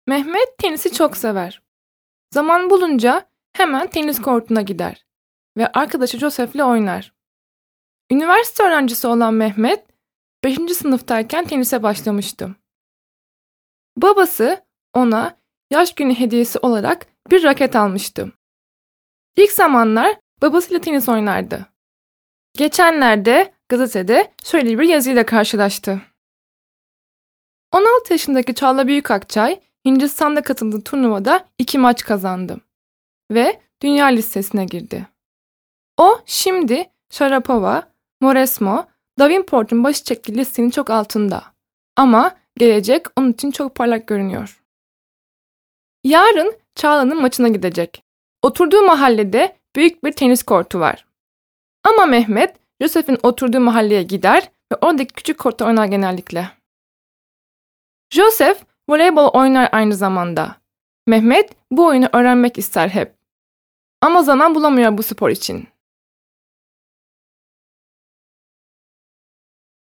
Mehmet tenisi çok sever. Zaman bulunca hemen tenis kortuna gider ve arkadaşı Joseph'le oynar. Üniversite öğrencisi olan Mehmet, 5. sınıftayken tenise başlamıştı. Babası ona yaş günü hediyesi olarak bir raket almıştı. İlk zamanlar babasıyla tenis oynardı. Geçenlerde gazetede şöyle bir yazıyla karşılaştı. 16 yaşındaki Çağla Büyükakçay, Hindistan'da katıldığı turnuvada 2 maç kazandı ve dünya listesine girdi. O şimdi Sharapova, Mauresmo, Davenport'un başı çektiği listenin çok altında. Ama gelecek onun için çok parlak görünüyor. Yarın Çağla'nın maçına gidecek. Oturduğu mahallede büyük bir tenis kortu var. Ama Mehmet, Joseph'in oturduğu mahalleye gider ve oradaki küçük kortta oynar genellikle. Joseph voleybol oynar aynı zamanda. Mehmet bu oyunu öğrenmek ister hep. Ama zaman bulamıyor bu spor için.